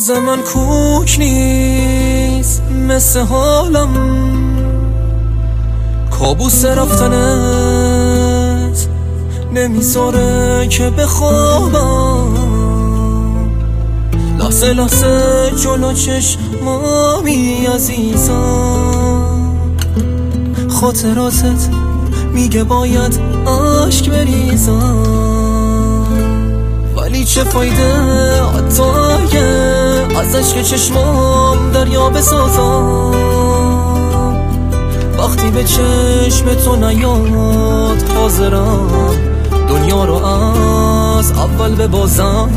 روز من کوک نیست مثل حالم، کابوس رفتنت نمیذاره که بخوابم. لحظه لحظه جلو چشمامی عزیزم، خاطراتت میگه باید عشق بریزم، ولی چه فایده حتی اگه از عشق چشمام دریا بسازم. وقتی به چشم تو نیاد حاضرم دنیا رو از اول ببازم.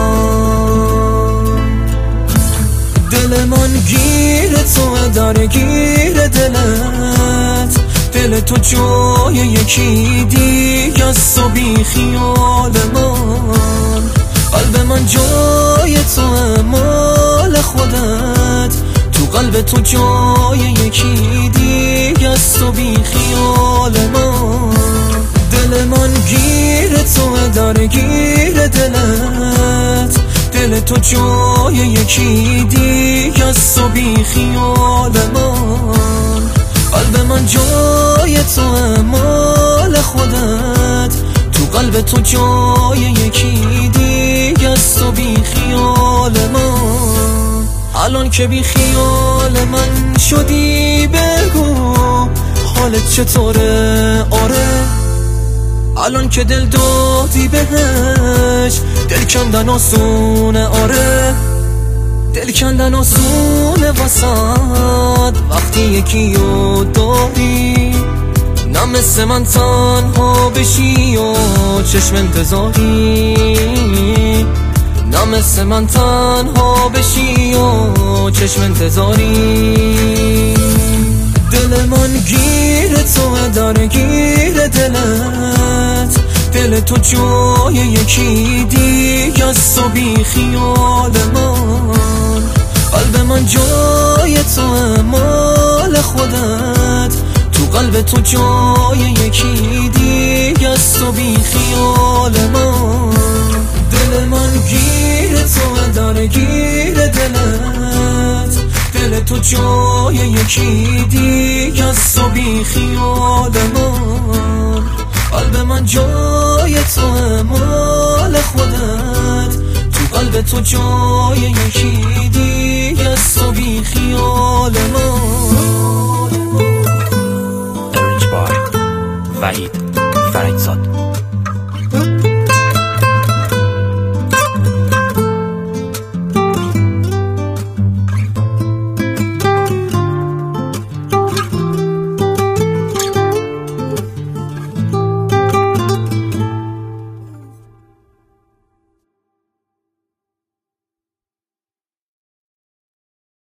دل من گیر تو، درگیر دلت، دل تو جای یکی دیگه است و بی خیال من. قلب من جای تو، مال خودت، تو قلب تو جای یکی دیگه است و بی خیال من. دل من گیر تو، درگیر دلت، دل تو جای یکی دیگه است و بی خیال من. قلب من جای تو، مال خودت، تو قلب تو جای یکی دیگه است و بی خیال من. الان که بی خیال من شدی بگو حالت چطوره؟ آره الان که دل دادی بهش دل کندن آسونه. آره دل کندن آسونه واسد وقتی یکی رو داری، نه مثل من تنها بشی و چشم انتظاری، نه مثل من تنها بشی و چشم انتظاری. دل من گیر تو، درگیر دلت، دل تو جای یکی دیگه است و بی خیال من. قلب من جای تو، مال خودت، تو قلب تو جای یکی دیگه است و بی خیال من. دل من گیر تو، درگیر دلت، دل تو جای یکی دیگه است و بی خیال من. قلب من جای تو، مال خودت، تو قلب تو جای یکی دیگه است و بی خیال من. وحید فرجزاد.